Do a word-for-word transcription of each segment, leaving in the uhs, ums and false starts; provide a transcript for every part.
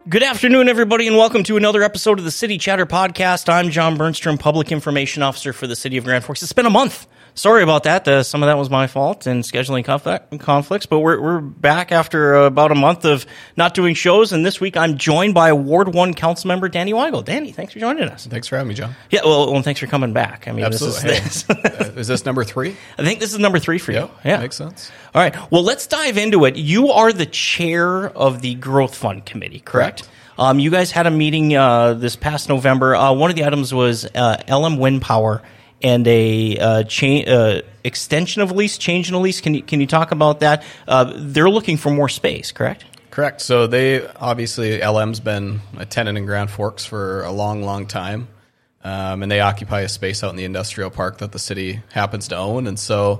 Good afternoon, everybody, and welcome to another episode of the City Chatter Podcast. I'm John Bernstrom, Public Information Officer for the City of Grand Forks. It's been a month. Sorry about that. Uh, some of that was my fault in scheduling conf- conflicts, but we're we're back after uh, about a month of not doing shows, and this week I'm joined by Ward one Councilmember Danny Weigel. Danny, thanks for joining us. Thanks for having me, John. Yeah, well, well thanks for coming back. I mean, Absolutely. This is, hey, uh, is this number three? I think this is number three for you. Yep, Yeah, makes sense. All right, well, let's dive into it. You are the chair of the Growth Fund Committee, correct? Correct. Um, you guys had a meeting uh, this past November. Uh, one of the items was uh, L M Wind Power and a uh, cha- uh, extension of a lease, change in a lease. Can you can you talk about that? Uh, they're looking for more space, correct? Correct. So they obviously L M's been a tenant in Grand Forks for a long, long time, um, and they occupy a space out in the industrial park that the city happens to own, and so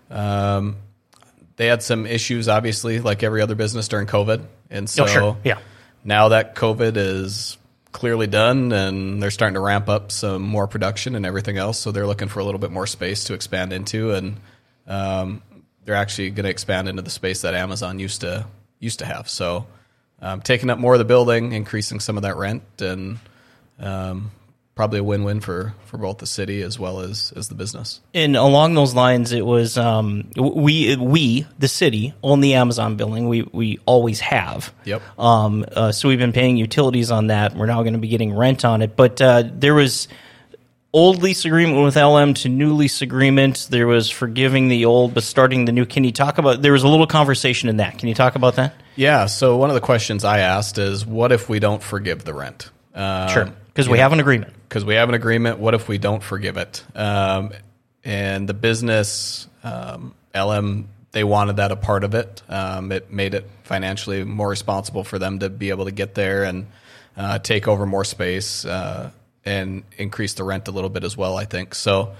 um, they had some issues, obviously, like every other business during COVID, and so Oh, sure. Yeah. Now that COVID is clearly done and they're starting to ramp up some more production and everything else, so they're looking for a little bit more space to expand into, and um, they're actually going to expand into the space that Amazon used to used to have. So um, taking up more of the building, increasing some of that rent, and um, probably a win-win for, for both the city as well as, as the business. And along those lines, it was um, we we the city own the Amazon building. We we always have. Yep. Um. Uh, so we've been paying utilities on that. We're now going to be getting rent on it. But uh, there was old lease agreement with L M to new lease agreement. There was forgiving the old but starting the new. Can you talk about? There was a little conversation in that. Can you talk about that? Yeah. So one of the questions I asked is, what if we don't forgive the rent? Um, Sure. Because we know, have an agreement. Because we have an agreement. What if we don't forgive it? Um, and the business, um, L M, they wanted that a part of it. Um, it made it financially more responsible for them to be able to get there and uh, take over more space uh, and increase the rent a little bit as well, I think. So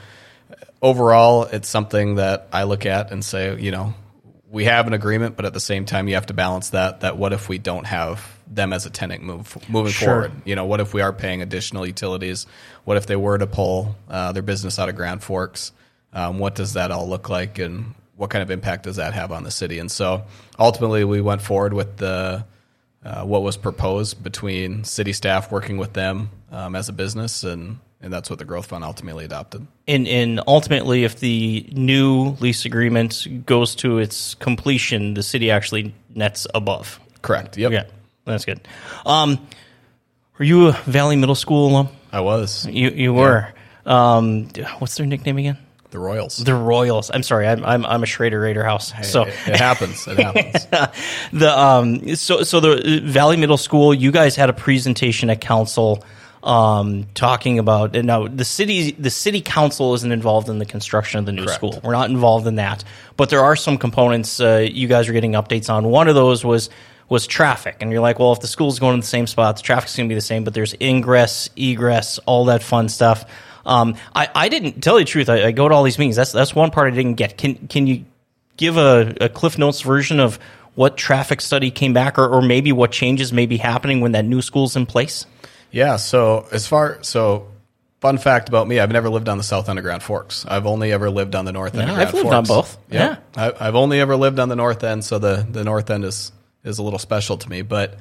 overall, it's something that I look at and say, you know, we have an agreement, but at the same time, you have to balance that, that what if we don't have them as a tenant move moving Sure. forward? You know, what if we are paying additional utilities? What if they were to pull uh, their business out of Grand Forks? Um, what does that all look like, and what kind of impact does that have on the city? And so ultimately, we went forward with the uh, what was proposed between city staff working with them um, as a business, and and that's what the Growth Fund ultimately adopted. And, and ultimately, if the new lease agreement goes to its completion, the city actually nets above. Correct. Yep. Yeah, that's good. Um, were you a Valley Middle School alum? I was. You you were. Um, what's their nickname again? The Royals. The Royals. I'm sorry. I'm I'm, I'm a Schrader Raider house. Hey, so it, it happens. It happens. the um so so the Valley Middle School. You guys had a presentation at council. Um, talking about and now the city, the city council isn't involved in the construction of the new Correct. school. We're not involved in that, but there are some components uh, you guys are getting updates on. One of those was was traffic, and you're like, well, if the school's going to the same spot, the traffic's going to be the same, but there's ingress, egress, all that fun stuff. Um, I, I didn't tell you the truth. I, I go to all these meetings. That's that's one part I didn't get. Can can you give a, a Cliff Notes version of what traffic study came back, or, or maybe what changes may be happening when that new school's in place? Yeah, so as far so fun fact about me, I've never lived on the south end of Grand Forks. I've only ever lived on the north end Yeah, of Grand I've lived Forks. on both. Yeah. I, I've only ever lived on the north end, so the, the north end is is a little special to me. But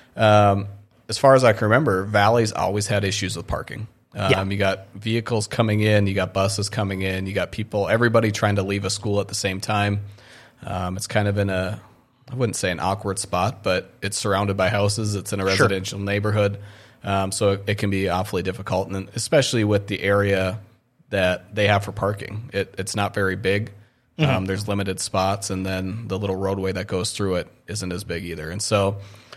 um, as far as I can remember, Valley's always had issues with parking. Um, Yeah. You got vehicles coming in, you got buses coming in, you got people, everybody trying to leave a school at the same time. Um, it's kind of in a, I wouldn't say an awkward spot, but it's surrounded by houses. It's in a residential neighborhood. Um, so it, it can be awfully difficult, and then especially with the area that they have for parking. It, it's not very big. Mm-hmm. Um, there's limited spots, and then the little roadway that goes through it isn't as big either. And so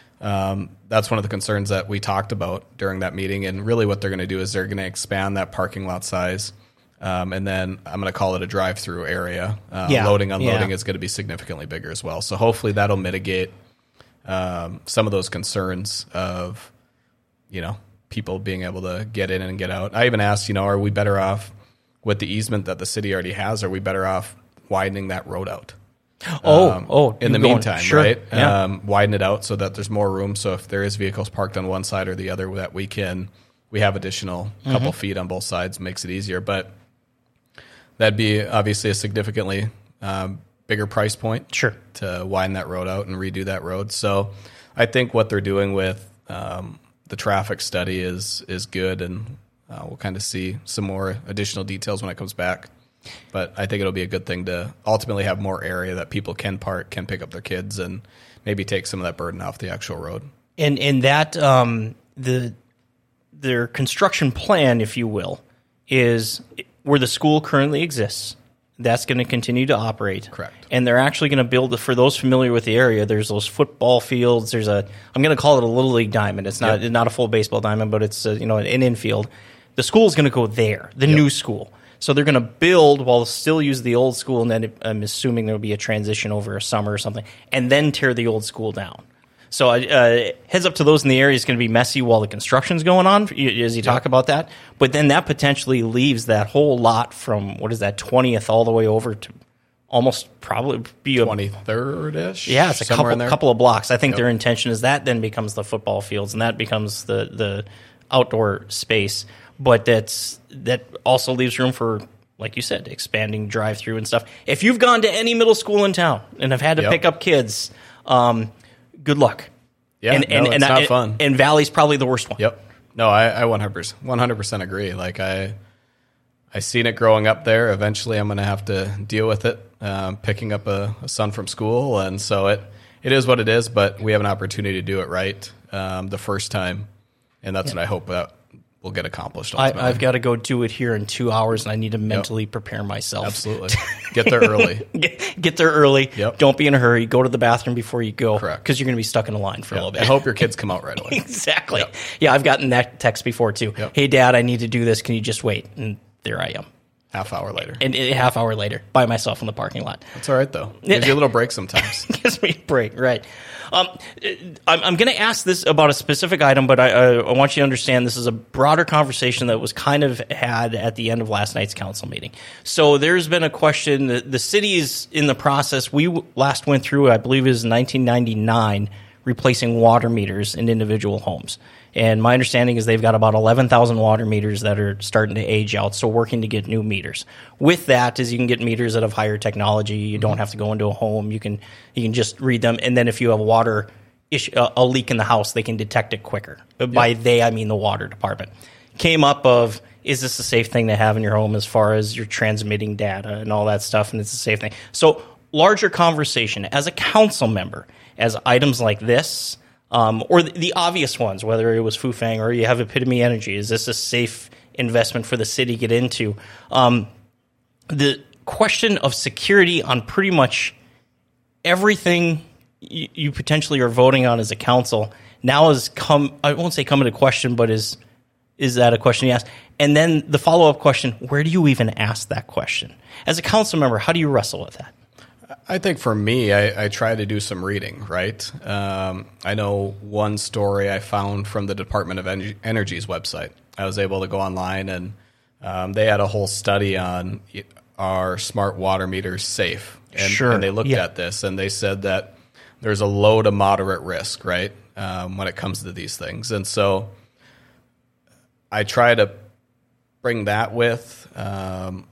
um, that's one of the concerns that we talked about during that meeting. And really what they're going to do is they're going to expand that parking lot size, um, and then I'm going to call it a drive-through area. Uh, Yeah. Loading, unloading Yeah. is going to be significantly bigger as well. So hopefully that'll mitigate um, some of those concerns of, you know, people being able to get in and get out. I even asked, you know, are we better off with the easement that the city already has? Are we better off widening that road out? Oh, um, oh, in the going- meantime, sure. right? Yeah. Um, widen it out so that there's more room. So if there is vehicles parked on one side or the other, that we can, we have additional couple Mm-hmm. feet on both sides, makes it easier. But that'd be obviously a significantly um, bigger price point. Sure. To widen that road out and redo that road. So I think what they're doing with um, the traffic study is is good, and uh, we'll kind of see some more additional details when it comes back. But I think it'll be a good thing to ultimately have more area that people can park, can pick up their kids, and maybe take some of that burden off the actual road. And and that um, the their construction plan, if you will, is where the school currently exists. That's going to continue to operate. Correct. And they're actually going to build, for those familiar with the area, there's those football fields. There's a, I'm going to call it a Little League diamond. It's not yep. not a full baseball diamond, but it's a, you know, an infield. The school is going to go there, the yep. new school. So they're going to build while still use the old school, and then I'm assuming there will be a transition over a summer or something, and then tear the old school down. So uh, heads up to those in the area, it's going to be messy while the construction's going on, as you talk yep. about that. But then that potentially leaves that whole lot from, what is that, twentieth all the way over to almost probably be a twenty-third-ish? Yeah, it's a couple, couple of blocks. I think yep. their intention is that then becomes the football fields, and that becomes the, the outdoor space. But that's that also leaves room for, like you said, expanding drive-through and stuff. If you've gone to any middle school in town and have had to yep. pick up kids, um, good luck. Yeah, and, no, and, it's and, not and, fun. And Valley's probably the worst one. Yep. No, I, I one hundred percent agree. Like, I I seen it growing up there. Eventually, I'm going to have to deal with it, um, picking up a, a son from school. And so it it is what it is, but we have an opportunity to do it right um, the first time. And that's yeah. what I hope that will get accomplished. I, I've got to go do it here in two hours, and I need to mentally yep. prepare myself. Absolutely. Get there early. get, get there early. Yep. Don't be in a hurry. Go to the bathroom before you go. Correct. Because you're going to be stuck in a line for yep. a little bit. I hope your kids come out right away. Exactly. Yep. Yeah, I've gotten that text before, too. Yep. Hey, Dad, I need to do this. Can you just wait? And there I am. Half hour later. And a half hour later, by myself in the parking lot. That's all right, though. Gives you a little break sometimes. Gives me a break, right. Um, I'm, I'm going to ask this about a specific item, but I, I, I want you to understand this is a broader conversation that was kind of had at the end of last night's council meeting. So there's been a question. The, the city is in the process. We last went through, I believe it was nineteen ninety-nine, replacing water meters in individual homes. And my understanding is they've got about eleven thousand water meters that are starting to age out, so working to get new meters. With that is you can get meters that have higher technology. You don't have to go into a home. You can you can just read them, and then if you have water issue, uh, a leak in the house, they can detect it quicker. By yep. they, I mean the water department. Came up of, is this a safe thing to have in your home as far as you're transmitting data and all that stuff, and it's a safe thing. So larger conversation. As a council member, as items like this, Um, or the, the obvious ones, whether it was Fufang or you have Epitome Energy. Is this a safe investment for the city to get into? Um, the question of security on pretty much everything you, you potentially are voting on as a council now has come, I won't say come into question, but is is that a question you ask? And then the follow-up question, where do you even ask that question? As a council member, how do you wrestle with that? I think for me, I, I try to do some reading, right? Um, I know one story I found from the Department of Ener- Energy's website. I was able to go online, and um, they had a whole study on are smart water meters safe? And, sure. and they looked yeah. at this, and they said that there's a low to moderate risk, right, um, when it comes to these things. And so I try to bring that with um,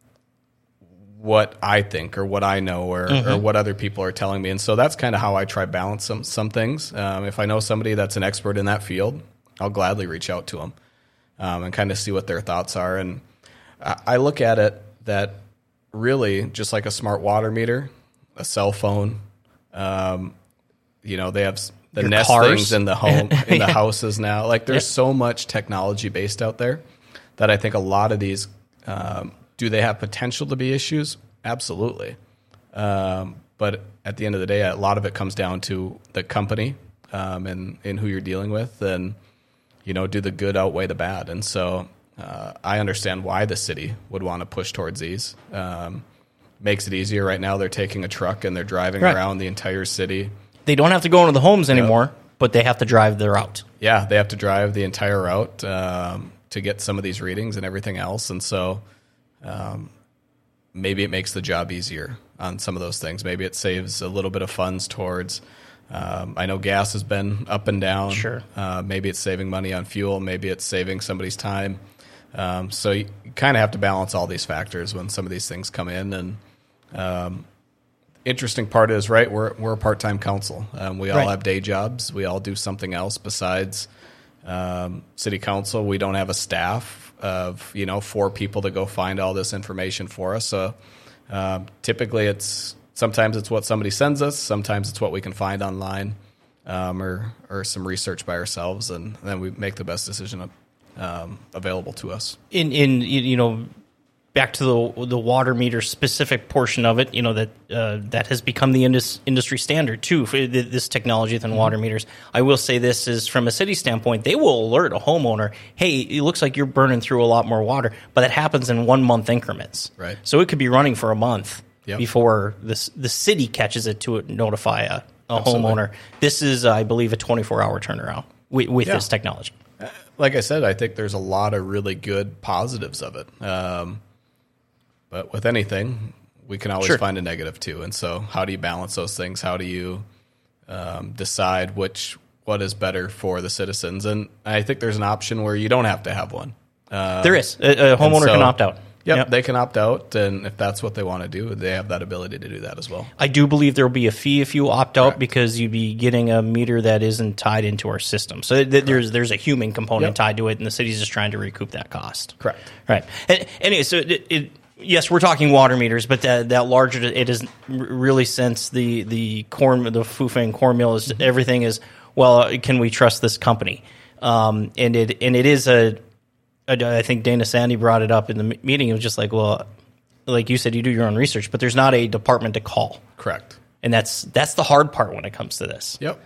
what I think or what I know or, mm-hmm. or what other people are telling me. And so that's kind of how I try balance some, some things. Um, if I know somebody that's an expert in that field, I'll gladly reach out to them um, and kind of see what their thoughts are. And I, I look at it that really just like a smart water meter, a cell phone, um, you know, they have the Your Nest cars. things in the home, in the yeah. houses now. Like there's yep. so much technology based out there that I think a lot of these, um, do they have potential to be issues? Absolutely. Um, but at the end of the day, a lot of it comes down to the company um, and, and who you're dealing with. And, you know, do the good outweigh the bad? And so uh, I understand why the city would want to push towards these. Um, makes it easier. Right now they're taking a truck and they're driving right. around the entire city. They don't have to go into the homes anymore, yep. but they have to drive their route. Yeah, they have to drive the entire route um, to get some of these readings and everything else. And so um, maybe it makes the job easier on some of those things. Maybe it saves a little bit of funds towards, um, I know gas has been up and down. Sure. Uh, maybe it's saving money on fuel. Maybe it's saving somebody's time. Um, so you kind of have to balance all these factors when some of these things come in. And um, interesting part is, right, we're, we're a part-time council. Um, we all Right. have day jobs. We all do something else besides um, city council. We don't have a staff of, you know, four people to go find all this information for us. So um, typically it's, sometimes it's what somebody sends us. Sometimes it's what we can find online um, or, or some research by ourselves. And then we make the best decision um, available to us. In, in, you know, back to the the water meter specific portion of it, you know, that uh, that has become the indus- industry standard too for th- this technology within mm-hmm. water meters. I will say this is from a city standpoint, they will alert a homeowner, hey, it looks like you're burning through a lot more water, but that happens in one month increments. Right. So it could be running for a month yep. before this the city catches it to notify a, a homeowner. This is, I believe, a twenty-four hour turnaround with, with yeah. this technology. Like I said, I think there's a lot of really good positives of it. Um, But with anything, we can always sure. find a negative too. And so how do you balance those things? How do you um, decide which what is better for the citizens? And I think there's an option where you don't have to have one. Um, there is. A, a homeowner so, can opt out. Yep, yep, they can opt out. And if that's what they want to do, they have that ability to do that as well. I do believe there will be a fee if you opt out Correct. because you'd be getting a meter that isn't tied into our system. So th- there's there's a human component yep. tied to it, and the city's just trying to recoup that cost. Correct. Right. And, anyway, so it, it yes, we're talking water meters, but that, that larger it is really since the the corn the Fufeng corn mill is mm-hmm. everything is well. Can we trust this company? Um, and it and it is a, a. I think Dana Sandy brought it up in the meeting. It was just like, well, like you said, you do your own research, but there's not a department to call. Correct. And that's that's the hard part when it comes to this. Yep.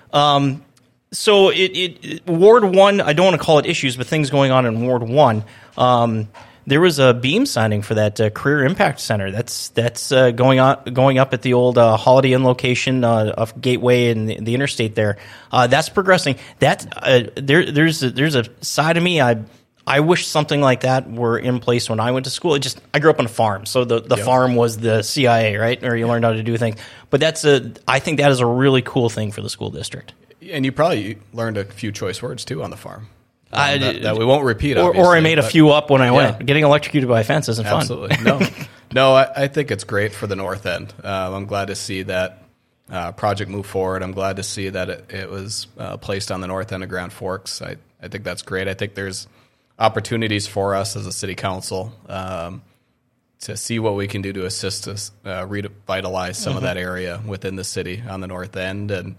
Um, so it, it, it Ward One. I don't want to call it issues, but things going on in Ward One. Um, There was a beam signing for that uh, Career Impact Center. That's that's uh, going on going up at the old uh, Holiday Inn location uh, of Gateway and the, the interstate there. Uh, that's progressing. That uh, there there's a, there's a side of me I I wish something like that were in place when I went to school. It just I grew up on a farm, so the, the yep. farm farm was the C I A, right? Or you learned how to do things. But that's a I think that is a really cool thing for the school district. And you probably learned a few choice words too on the farm. Um, I, that, that we won't repeat, or, or I made a few up when I yeah. went. Getting electrocuted by a fence isn't Absolutely. fun. No, no. I, I think it's great for the north end. Um, I'm glad to see that uh, project move forward. I'm glad to see that it, it was uh, placed on the north end of Grand Forks. I, I think that's great. I think there's opportunities for us as a city council um, to see what we can do to assist us uh, revitalize some mm-hmm. of that area within the city on the north end. And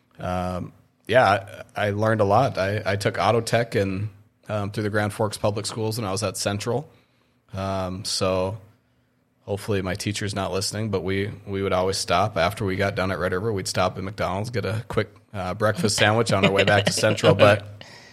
um, yeah, I, I learned a lot. I, I took auto tech and um, through the Grand Forks Public Schools when I was at Central. Um, so hopefully my teacher's not listening, but we, we would always stop after we got done at Red River. We'd stop at McDonald's, get a quick uh, breakfast sandwich on our way back to Central. But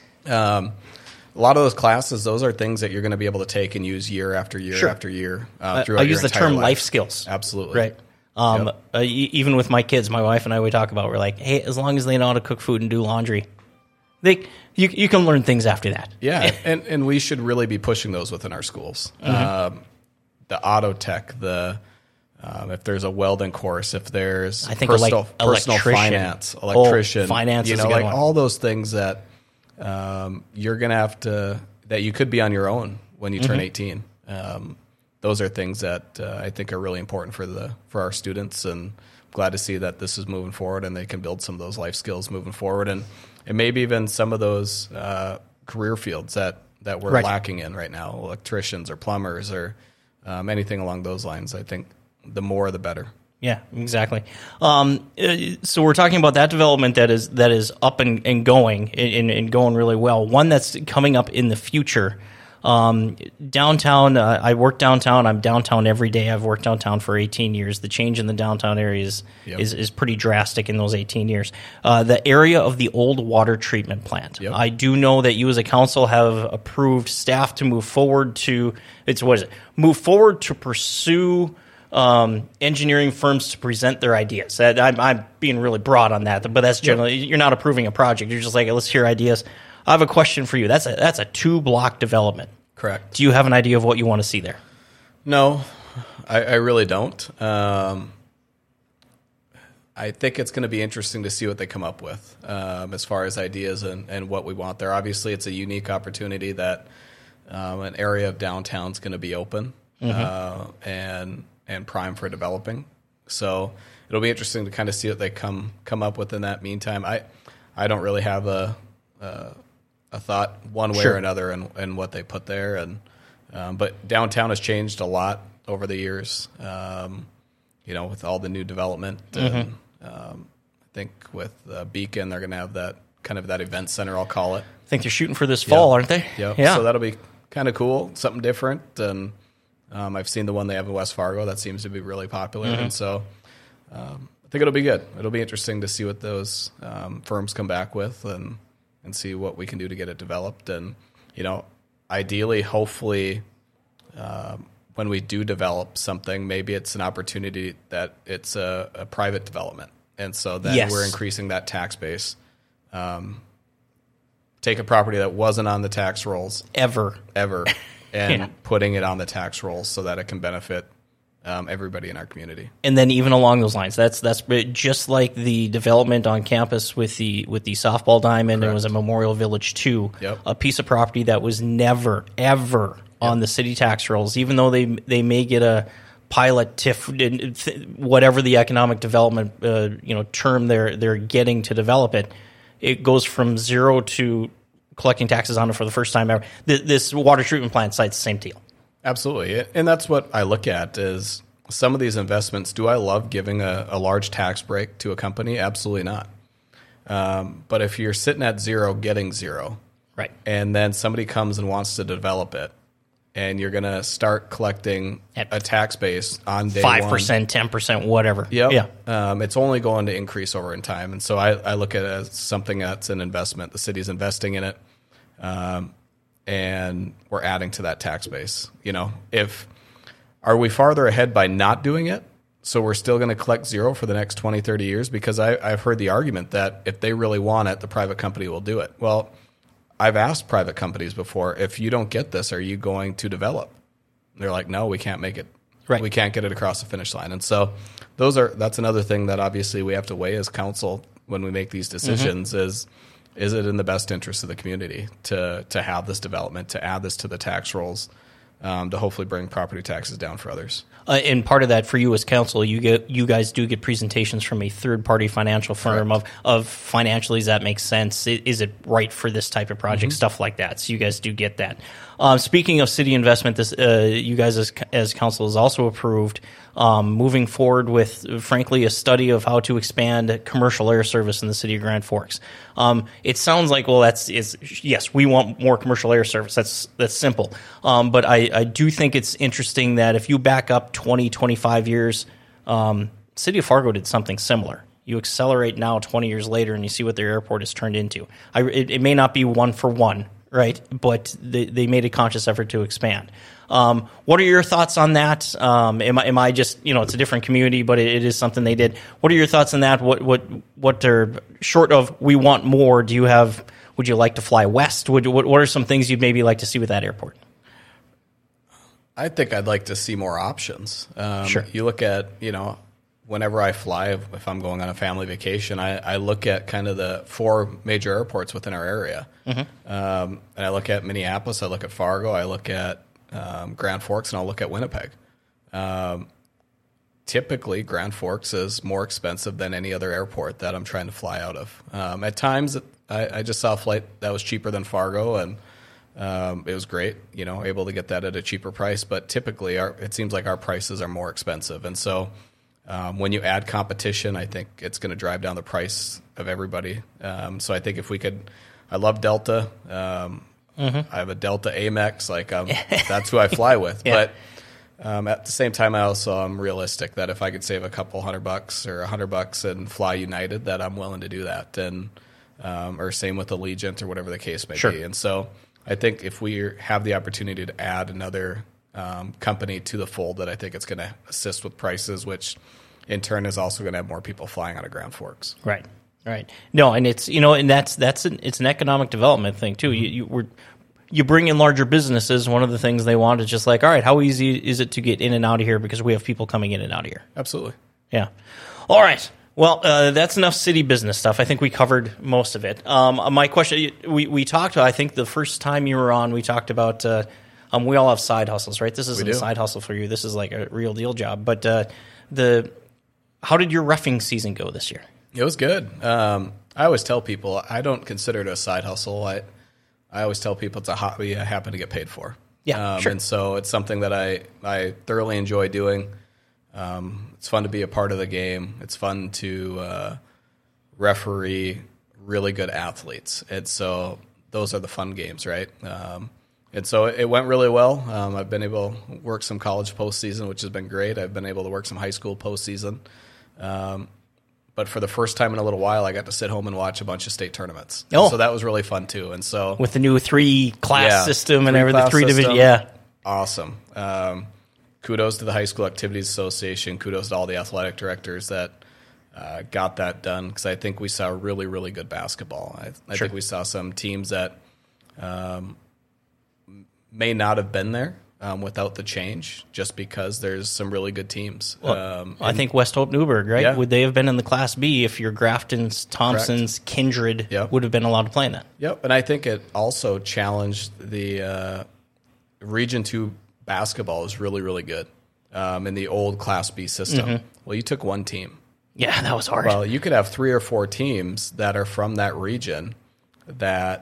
um, a lot of those classes, those are things that you're going to be able to take and use year after year sure. after year. Uh, I use the term life. life skills. Absolutely. Right. Um, Yep. uh, e- even with my kids, my wife and I, we talk about, we're like, hey, as long as they know how to cook food and do laundry, they you you can learn things after that. Yeah, and, and we should really be pushing those within our schools. Mm-hmm. Um, the auto tech, the um, if there's a welding course, if there's I think personal, like personal finance, electrician, oh, finance you is know, a good like one. all those things that um, you're going to have to, that you could be on your own when you turn Mm-hmm. eighteen. Um, those are things that uh, I think are really important for the for our students, and I'm glad to see that this is moving forward and they can build some of those life skills moving forward, and, and maybe even some of those uh, career fields that, that we're Right. lacking in right now, electricians or plumbers or um, anything along those lines. I think the more the better. Yeah, exactly. Um, uh, so we're talking about that development that is that is up and, and going and, and going really well. One that's coming up in the future. Um, downtown, uh, I work downtown. I'm downtown every day. I've worked downtown for eighteen years. The change in the downtown area is Yep. is, is pretty drastic in those eighteen years. Uh, the area of the old water treatment plant. Yep. I do know that you as a council have approved staff to move forward to, it's what is it? Move forward to pursue um, engineering firms to present their ideas. That, I'm, I'm being really broad on that, but that's generally, yep. You're not approving a project. You're just like, let's hear ideas. I have a question for you. That's a that's a two block development. Correct. Do you have an idea of what you want to see there? No, I, I really don't. Um, I think it's going to be interesting to see what they come up with um, as far as ideas and, and what we want there. Obviously, it's a unique opportunity that um, an area of downtown is going to be open mm-hmm. uh, and and prime for developing. So it'll be interesting to kind of see what they come come up with in that meantime. I I don't really have a a, a thought one way Sure. or another in, in what they put there, and um, but downtown has changed a lot over the years. Um, you know, with all the new development, and Mm-hmm. um, I think with uh, Beacon, they're going to have that kind of that event center, I'll call it. I think they're shooting for this fall, aren't they? Yep. Yeah. So that'll be kind of cool, something different. And um, I've seen the one they have in West Fargo that seems to be really popular, Mm-hmm. and so um, I think it'll be good. It'll be interesting to see what those um, firms come back with, and and see what we can do to get it developed. And you know, ideally, hopefully. Um, when we do develop something, maybe it's an opportunity that it's a, a private development. And so then Yes. we're increasing that tax base. Um, take a property that wasn't on the tax rolls Ever. ever and Yeah. putting it on the tax rolls so that it can benefit um, everybody in our community. And then even along those lines, that's that's just like the development on campus with the with the softball diamond. It was a Memorial Village too, Yep. a piece of property that was never ever on the city tax rolls, even though they they may get a pilot T I F, whatever the economic development uh, you know term they're they're getting to develop it. It goes from zero to collecting taxes on it for the first time ever. Th- This water treatment plant site's the same deal. Absolutely. And that's what I look at is some of these investments. Do I love giving a, a large tax break to a company? Absolutely not. Um, but if you're sitting at zero, getting zero, Right. and then somebody comes and wants to develop it, and you're going to start collecting At a tax base on day Five one. percent, ten percent, whatever. Yep. Yeah. Um, it's only going to increase over in time. And so I, I look at it as something that's an investment. The city's investing in it. Um, and we're adding to that tax base. You know, if are we farther ahead by not doing it? So we're still going to collect zero for the next twenty, thirty years? Because I, I've heard the argument that if they really want it, the private company will do it. Well, I've asked private companies before, if you don't get this, are you going to develop? They're like, no, we can't make it. Right. We can't get it across the finish line. And so those are that's another thing that obviously we have to weigh as council when we make these decisions Mm-hmm. is is it in the best interest of the community to to have this development, to add this to the tax rolls, um, to hopefully bring property taxes down for others. Uh, and part of that for you as council, you get you guys do get presentations from a third party financial firm of of financially, does that make sense? I- Is it right for this type of project? Stuff like that. So you guys do get that. Um, speaking of city investment, this uh, you guys as as council has also approved um, moving forward with, frankly, a study of how to expand commercial air service in the city of Grand Forks. Um, it sounds like, well, that's is yes, we want more commercial air service. That's that's simple. Um, but I, I do think it's interesting that if you back up twenty, twenty-five years, um, City of Fargo did something similar. You accelerate now twenty years later and you see what their airport has turned into. I, it, it may not be one for one, right? But they, they made a conscious effort to expand. Um, what are your thoughts on that? Um, am, I, am I just, you know, it's a different community, but it, it is something they did. What are your thoughts on that? What, what, what are, short of we want more, do you have, would you like to fly west? Would, what, what are some things you'd maybe like to see with that airport? I think I'd like to see more options. Um, Sure. You look at, you know, whenever I fly, if, if I'm going on a family vacation, I, I look at kind of the four major airports within our area. Mm-hmm. Um, and I look at Minneapolis, I look at Fargo, I look at um, Grand Forks, and I'll look at Winnipeg. Um, typically, Grand Forks is more expensive than any other airport that I'm trying to fly out of. Um, at times, I, I just saw a flight that was cheaper than Fargo, and Um, it was great, you know, able to get that at a cheaper price. But typically, our, it seems like our prices are more expensive. And so um, when you add competition, I think it's going to drive down the price of everybody. Um, so I think if we could, I love Delta. Um, mm-hmm. I have a Delta Amex. Like um, that's who I fly with. Yeah. But um, at the same time, I also am realistic that if I could save a couple hundred bucks or a hundred bucks and fly United, that I'm willing to do that. And um, or same with Allegiant or whatever the case may Sure. be. And so I think if we have the opportunity to add another um, company to the fold, that I think it's going to assist with prices, which in turn is also going to have more people flying out of Grand Forks. Right, right. No, and it's, you know, and that's that's an, it's an economic development thing too. You you we're, you bring in larger businesses. One of the things they want is just like, all right, how easy is it to get in and out of here because we have people coming in and out of here. Absolutely. Yeah. All right. Well, uh, that's enough city business stuff. I think we covered most of it. Um, my question, we, we talked, I think the first time you were on, we talked about, uh, um, we all have side hustles, right? This isn't a side hustle for you. This is like a real deal job. But uh, the how did your roughing season go this year? It was good. Um, I always tell people I don't consider it a side hustle. I I always tell people it's a hobby I happen to get paid for. Yeah, um, sure. And so it's something that I, I thoroughly enjoy doing. Um, it's fun to be a part of the game. It's fun to uh, referee really good athletes. And so those are the fun games, right? Um, and so it went really well. Um, I've been able to work some college postseason, which has been great. I've been able to work some high school postseason. Um, but for the first time in a little while, I got to sit home and watch a bunch of state tournaments. Oh. And so that was really fun too. And so With the new three class Yeah, system and three everything, class three division, system. yeah. Awesome. Um, kudos to the High School Activities Association. Kudos to all the athletic directors that uh, got that done, because I think we saw really, really good basketball. I, I Sure. think we saw some teams that um, may not have been there um, without the change, just because there's some really good teams. Well, um, I think West Hope Newburgh, right? Yeah. Would they have been in the Class B if your Graftons, Thompsons, Kindred Yep. would have been allowed to play in that? Yep, and I think it also challenged the uh, Region Two basketball is really, really good um, in the old Class B system. Mm-hmm. Well, you took one team. Yeah, that was hard. Well, you could have three or four teams that are from that region that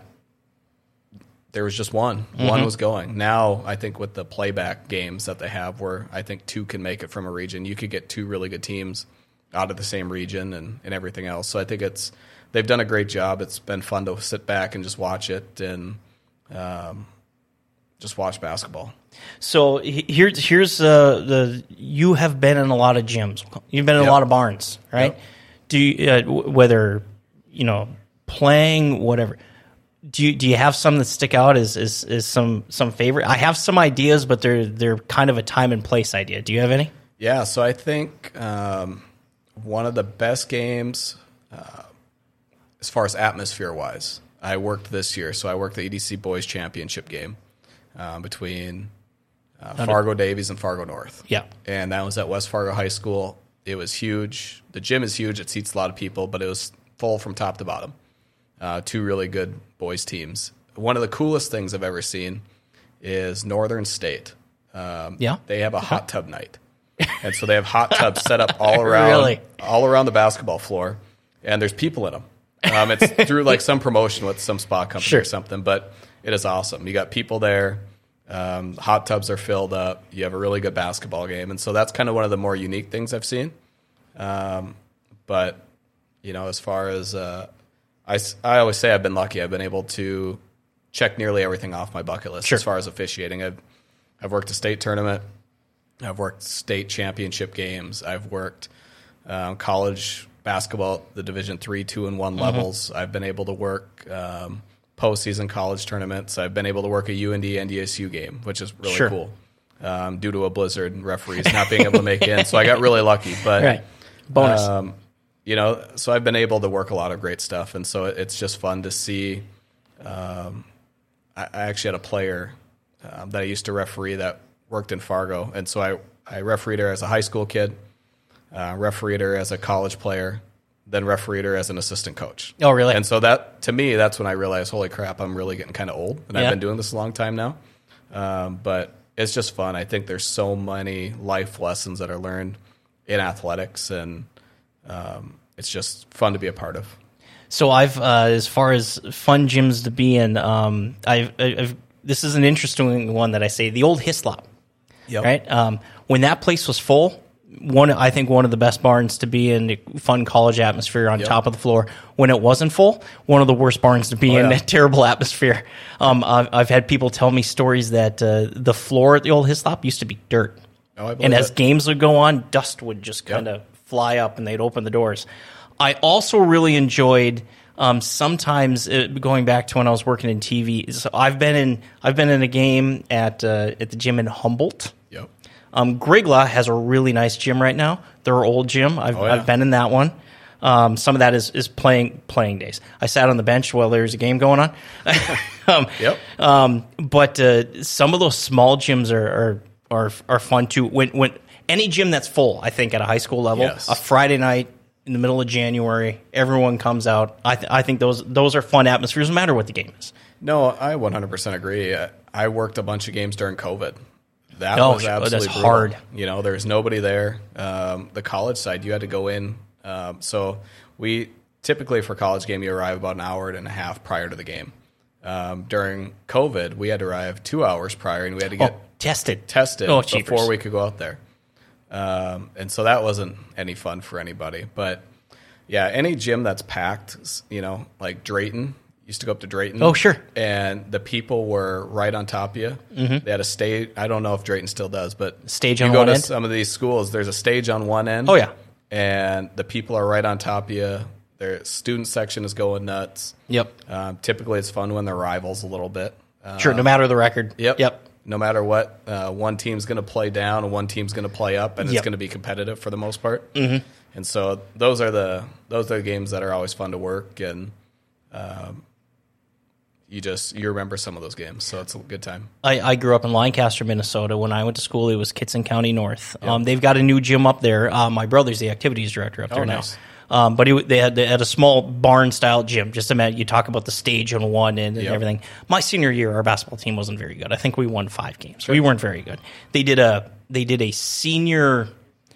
there was just one. Mm-hmm. One was going. Now, I think with the playback games that they have, where I think two can make it from a region, you could get two really good teams out of the same region and, and everything else. So I think it's they've done a great job. It's been fun to sit back and just watch it and um, just watch basketball. So he- here's here's uh, the you have been in a lot of gyms. You've been in Yep. a lot of barns, right? Yep. Do you, uh, w- whether you know playing whatever. Do you do you have some that stick out as is is some some favorite? I have some ideas, but they're they're kind of a time and place idea. Do you have any? Yeah, so I think um, one of the best games uh, as far as atmosphere-wise, I worked this year. So I worked the E D C Boys Championship game um, between uh, Fargo Davies and Fargo North. Yeah. And that was at West Fargo High School. It was huge. The gym is huge. It seats a lot of people, but it was full from top to bottom. Uh, two really good boys teams. One of the coolest things I've ever seen is Northern State. Um, Yeah. They have a hot tub night. And so they have hot tubs set up all around Really? all around the basketball floor, and there's people in them. Um, it's through like some promotion with some spa company Sure. or something, but it is awesome. You got people there. Um, hot tubs are filled up. You have a really good basketball game, and so that's kind of one of the more unique things I've seen. Um, but you know, as far as uh, I, s- I always say, I've been lucky. I've been able to check nearly everything off my bucket list Sure. as far as officiating. I've I've worked a state tournament. I've worked state championship games. I've worked um, college basketball, the Division three, two, and one levels. I've been able to work um, postseason college tournaments. I've been able to work a U N D N D S U game, which is really Sure. cool. Um, due to a blizzard and referees not being able to make it in, so I got really lucky. But Right. Bonus. um, you know, so I've been able to work a lot of great stuff, and so it- it's just fun to see. Um, I, I actually had a player um, that I used to referee that worked in Fargo, and so I, I refereed her as a high school kid, uh, refereed her as a college player, then refereed her as an assistant coach. Oh, really? And so that, to me, that's when I realized, holy crap, I'm really getting kind of old, and Yeah. I've been doing this a long time now. Um, but it's just fun. I think there's so many life lessons that are learned in athletics, and um, it's just fun to be a part of. So I've, uh, as far as fun gyms to be in, um, I've, I've, this is an interesting one that I say, the old Hislop, Yep. right? Um, when that place was full, one, I think one of the best barns to be in, fun college atmosphere on Yep. top of the floor. When it wasn't full, one of the worst barns to be Oh, in, yeah. a terrible atmosphere. Um, I've, I've had people tell me stories that uh, the floor at the old Hislop used to be dirt. Oh, I believe And as it. games would go on, dust would just Yep. kind of fly up and they'd open the doors. I also really enjoyed um, sometimes uh, going back to when I was working in T V. So I've been in I've been in a game at uh, at the gym in Humboldt. Yep. Um, Grigla has a really nice gym right now. Their old gym. I've, Oh, yeah. I've been in that one. Um, some of that is, is playing playing days. I sat on the bench while there was a game going on. um, Yep. um, but uh, some of those small gyms are are are, are fun too. When when any gym that's full, I think at a high school level, Yes. a Friday night in the middle of January, everyone comes out. I th- I think those those are fun atmospheres, no matter what the game is. No, I one hundred percent agree. I, I worked a bunch of games during COVID. That Oh, was shit. Oh, absolutely that's brutal. hard. You know, there's nobody there. Um, the college side, you had to go in. Um, so we typically for college game, you arrive about an hour and a half prior to the game. Um, during COVID, we had to arrive two hours prior, and we had to get Oh, tested. tested Oh, before jeepers. we could go out there. Um, and so that wasn't any fun for anybody. But yeah, any gym that's packed, you know, like Drayton. Used to go up to Drayton. Oh, sure. And the people were right on top of you. Mm-hmm. They had a stage. I don't know if Drayton still does, but Stage you on go one to end? some of these schools, there's a stage on one end. Oh, yeah. And the people are right on top of you. Their student section is going nuts. Yep. Um, typically, it's fun when they're rivals a little bit. Uh, Sure, no matter the record. Yep. Yep. No matter what, uh, one team's going to play down and one team's going to play up, and Yep. it's going to be competitive for the most part. Mm-hmm. And so those are the those are the games that are always fun to work, and um, you just you remember some of those games, so it's a good time. I, I grew up in Lancaster, Minnesota. When I went to school, it was Kitson County North. Um, they've got a new gym up there. Uh, my brother's the activities director up there Oh, now. nice. Um, but he, they, had, they had a small barn-style gym. Just imagine, you talk about the stage on one end and Yep. everything. My senior year, our basketball team wasn't very good. I think we won five games. We weren't very good. They did a they did a senior.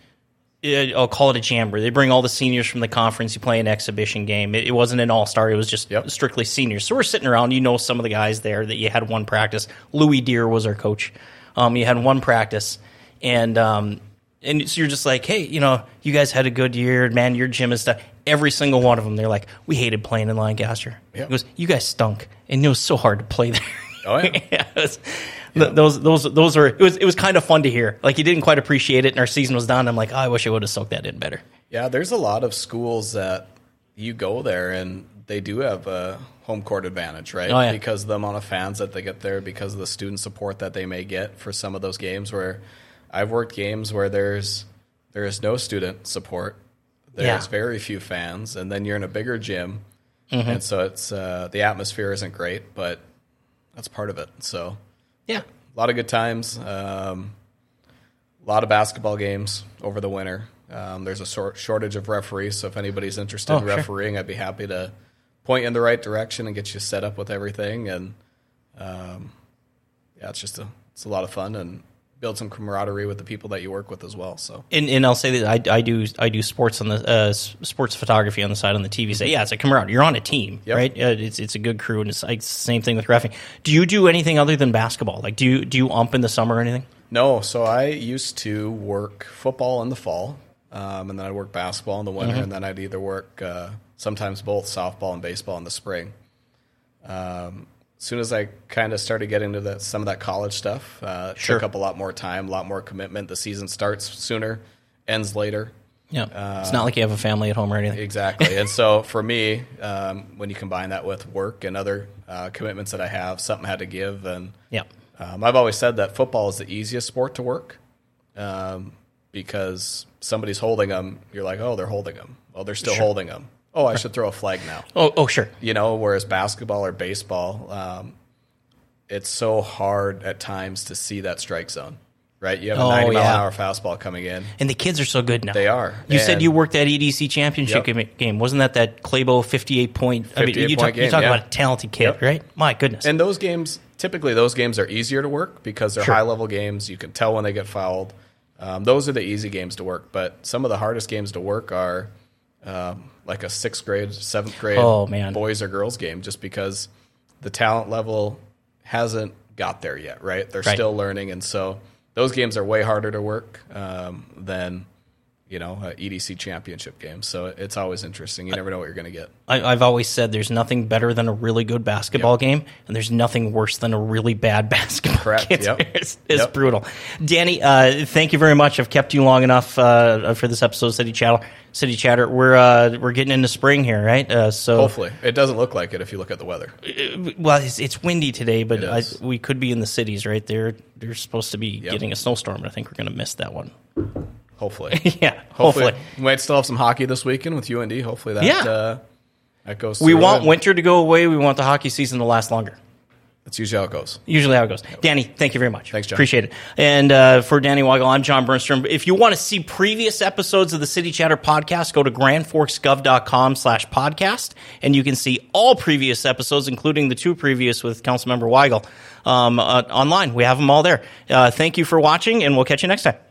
uh, I'll call it a jamboree. They bring all the seniors from the conference. You play an exhibition game. It, it wasn't an all-star. It was just Yep. strictly seniors. So we're sitting around. You know some of the guys there that you had one practice. Louis Deere was our coach. Um, you had one practice, and um, and so you're just like, hey, you know, you guys had a good year. Man, your gym is stuff. Every single one of them, they're like, we hated playing in Lancaster. Yep. He goes, you guys stunk, and it was so hard to play there. Oh, yeah. Yeah, it was- th- those those those are it was it was kind of fun to hear. Like, he didn't quite appreciate it, and our season was done. I'm like, oh, I wish I would have soaked that in better. Yeah, there's a lot of schools that you go there and they do have a home court advantage, right? Oh, yeah. Because of the amount of fans that they get there, because of the student support that they may get for some of those games. Where I've worked games where there's there is no student support, there's Yeah. very few fans, and then you're in a bigger gym, Mm-hmm. and so it's uh, the atmosphere isn't great, but that's part of it. So Yeah. a lot of good times. Um, a lot of basketball games over the winter. Um, there's a sort shortage of referees, so if anybody's interested Oh, in sure. refereeing, I'd be happy to point you in the right direction and get you set up with everything. And um, yeah, it's just a it's a lot of fun and build some camaraderie with the people that you work with as well. So And, and I'll say that I, I do I do sports on the uh, s- sports photography on the side on the T V. So yeah, it's a camaraderie. You're on a team, Yep. right? Uh, it's it's a good crew, and it's like the same thing with reffing. Do you do anything other than basketball? Like, do you do you ump in the summer or anything? no, so I used to work football in the fall, um, and then I'd work basketball in the winter, Mm-hmm. and then I'd either work uh, sometimes both softball and baseball in the spring. Um, as soon as I kind of started getting into that, some of that college stuff, uh, it Sure. took up a lot more time, a lot more commitment. The season starts sooner, ends later. Yeah, it's not like you have a family at home or anything. Exactly. And so for me, um, when you combine that with work and other uh, commitments that I have, something had to give. And Yeah, um, I've always said that football is the easiest sport to work um, because somebody's holding them. You're like, oh, they're holding them. Oh, they're still Sure. holding them. Oh, I should throw a flag now. Oh, oh, sure. You know, whereas basketball or baseball, um, it's so hard at times to see that strike zone, right? You have a Oh, ninety mile yeah. an hour fastball coming in. And the kids are so good now. They are. You said And- you worked that E D C championship Yep. game- game. Wasn't that that Claybo fifty-eight point? I mean, fifty-eight you point talk, you game, talk yeah. about a talented kid, Yep. right? My goodness. And those games, typically those games are easier to work because they're Sure. high level games. You can tell when they get fouled. Um, those are the easy games to work. But some of the hardest games to work are um, like a sixth grade, seventh grade Oh, man. boys or girls game, just because the talent level hasn't got there yet, right? They're Right. still learning. And so those games are way harder to work um, than, you know, a E D C championship game. So it's always interesting. You never know what you're going to get. I, I've always said there's nothing better than a really good basketball Yep. game, and there's nothing worse than a really bad basketball Correct. game. Yep. It's, it's Yep. brutal. Danny, uh, thank you very much. I've kept you long enough uh, for this episode of City Chatter. City Chatter. We're uh, we're getting into spring here, right? Uh, so Hopefully. It doesn't look like it if you look at the weather. well, it's, it's windy today, but It I, is. we could be in the cities, right? They're they're supposed to be Yep. getting a snowstorm, and I think we're going to miss that one. Hopefully. Yeah, Hopefully, hopefully. we might still have some hockey this weekend with U N D. Hopefully that Yeah. uh, that goes. We through want and winter to go away. We want the hockey season to last longer. That's usually how it goes. Usually how it goes. Danny, thank you very much. Thanks, John. Appreciate it. And uh, for Danny Weigel, I'm John Bernstrom. If you want to see previous episodes of the City Chatter podcast, go to grandforksgov.com slash podcast, and you can see all previous episodes, including the two previous with Councilmember Weigel, um, uh, online. We have them all there. Uh, thank you for watching, and we'll catch you next time.